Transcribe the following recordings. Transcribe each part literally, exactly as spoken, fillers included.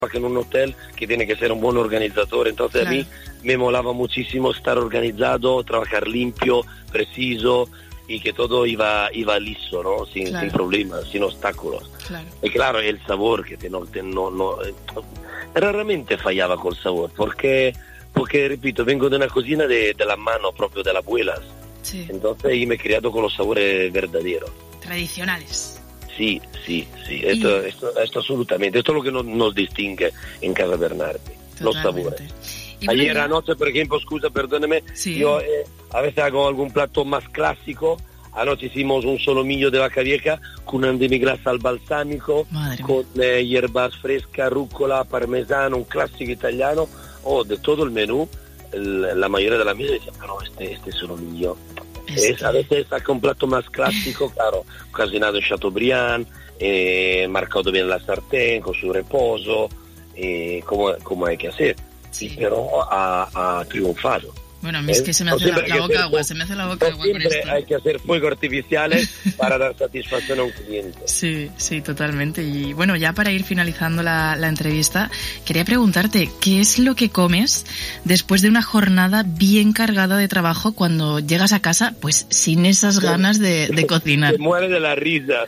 que en un hotel que tiene que ser un buen organizador, entonces claro. A mí me molaba muchísimo estar organizado, trabajar limpio, preciso y que todo iba iba liso, ¿no? Sin, claro. sin problemas, sin obstáculos. Claro. Y claro, el sabor que te, no, te, no, no, raramente fallaba con el sabor, porque, porque repito, vengo de una cocina de, de las manos propio de las abuelas, sí. Entonces y me he criado con los sabores verdaderos. Tradicionales. Sí, sí, sí, esto, esto, esto absolutamente, esto es lo que nos, nos distingue en Casa Bernardi, totalmente. Los sabores. Ayer ya... anoche, por ejemplo, scusa, perdóneme, sí. Yo eh, a veces hago algún plato más clásico. Anoche hicimos un solomillo de vaca vieja con un demi-glace al balsámico, Madre con eh, hierbas frescas, rúcula, parmesano, un clásico italiano. Oh, de todo el menú, el, la mayoría de la mesa dice, pero este, este solomillo... Este. Es, a veces saca un plato más clásico, claro, cocinado en Chateaubriand, eh, marcado bien la sartén, con su reposo, eh, como, como hay que hacer. Sí. Y pero ha, ha triunfado. Bueno, a mí es que se me hace la, la boca agua, se me hace la boca agua con esto. Hay que hacer fuegos artificiales para dar satisfacción a un cliente. Sí, sí, totalmente. Y bueno, ya para ir finalizando la, la entrevista, quería preguntarte, ¿qué es lo que comes después de una jornada bien cargada de trabajo cuando llegas a casa, pues sin esas ganas de, de cocinar? Se muere de la risa.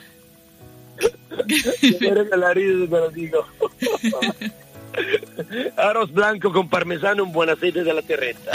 Se muere de la risa, te lo digo. Arroz blanco con parmesano, un buen aceite de la terreta.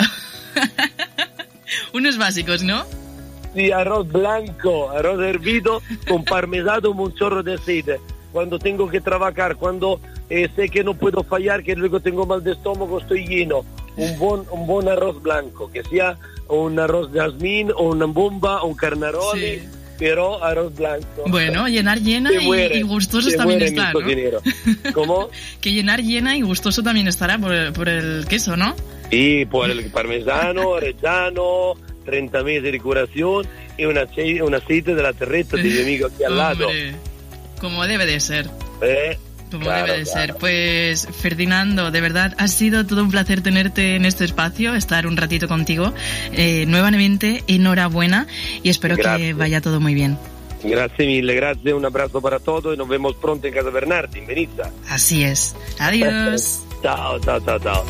Unos básicos, ¿no? Sí, arroz blanco, arroz hervido con parmesano, un chorro de aceite. Cuando tengo que trabajar, cuando eh, sé que no puedo fallar, que luego tengo mal de estómago, estoy lleno. Un buen, un buen arroz blanco, que sea un arroz jazmín o una bomba o un carnaroli. Sí. Pero arroz blanco. Bueno, llenar llena y, muere, y gustosos también está, ¿no? ¿Cómo? Que llenar llena y gustoso también estará por el, por el queso, ¿no? Sí, por el parmesano, reggiano, treinta meses de curación y un aceite, un aceite de la terreta de mi amigo aquí al lado. Hombre, como debe de ser. ¿Eh? Como claro, debe de claro. ser. Pues, Ferdinando, de verdad, ha sido todo un placer tenerte en este espacio, estar un ratito contigo. Eh, nuevamente, enhorabuena y espero gracias. Que vaya todo muy bien. Gracias mille, gracias, un abrazo para todos y nos vemos pronto en Casa Bernardi, Benita. Así es. Adiós. Chao, chao, chao, chao.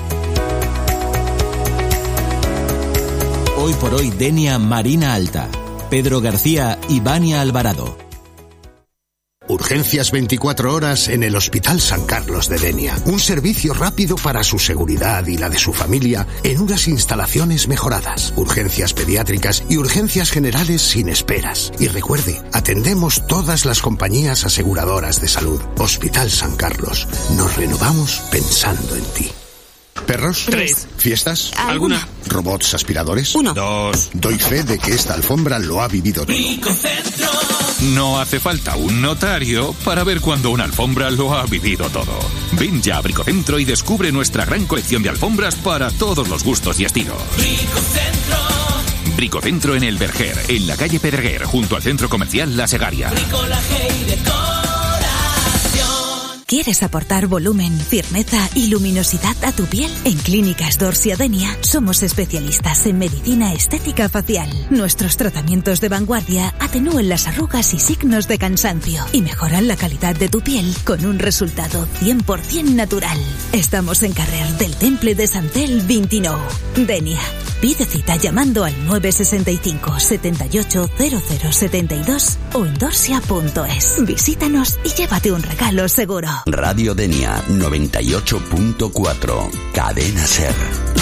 Hoy por hoy, Denia Marina Alta, Pedro García y Vania Alvarado. Urgencias veinticuatro horas en el Hospital San Carlos de Denia. Un servicio rápido para su seguridad y la de su familia en unas instalaciones mejoradas. Urgencias pediátricas y urgencias generales sin esperas. Y recuerde, atendemos todas las compañías aseguradoras de salud. Hospital San Carlos. Nos renovamos pensando en ti. ¿Perros? Tres. ¿Fiestas? ¿Alguna? ¿Robots aspiradores? Uno. Dos. Doy fe de que esta alfombra lo ha vivido todo. Bricocentro. No hace falta un notario para ver cuando una alfombra lo ha vivido todo. Ven ya a Bricocentro y descubre nuestra gran colección de alfombras para todos los gustos y estilos. Bricocentro. Bricocentro en El Verger, en la calle Pedreguer, junto al centro comercial La Segaria. Bricolaje y decoración. ¿Quieres aportar volumen, firmeza y luminosidad a tu piel? En Clínicas Dorsia Denia somos especialistas en medicina estética facial. Nuestros tratamientos de vanguardia atenúan las arrugas y signos de cansancio y mejoran la calidad de tu piel con un resultado cien por ciento natural. Estamos en Carrer del Temple de Santel veintinueve. Denia. Pide cita llamando al nueve sesenta y cinco, setenta y ocho, cero cero setenta y dos o en dorsia punto es. Visítanos y llévate un regalo seguro. Radio Denia noventa y ocho punto cuatro. Cadena Ser.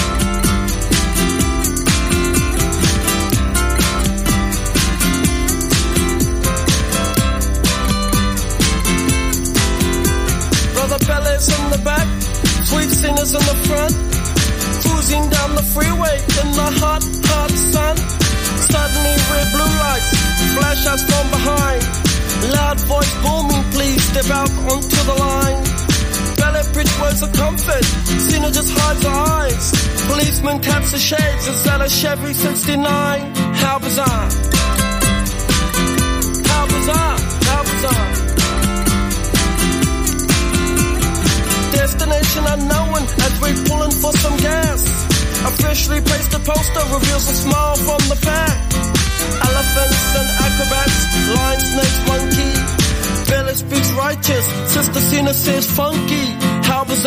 Brother Bellas on the back, sweet singers on the front, cruising down the freeway in the hot, hot sun. Suddenly red blue lights, flash us from behind. Loud voice booming, please step out onto the line. Ballet bridge words of comfort, Cena just hides her eyes. Policeman taps the shades, is that a Chevy sixty-nine? How bizarre. How bizarre, how bizarre. Destination unknown as we're pulling for some gas. Officially placed a poster reveals a smile from the pack. Elephants and acrobats, lion, snakes, monkey. Village speaks righteous, Sister Cena says funky. How was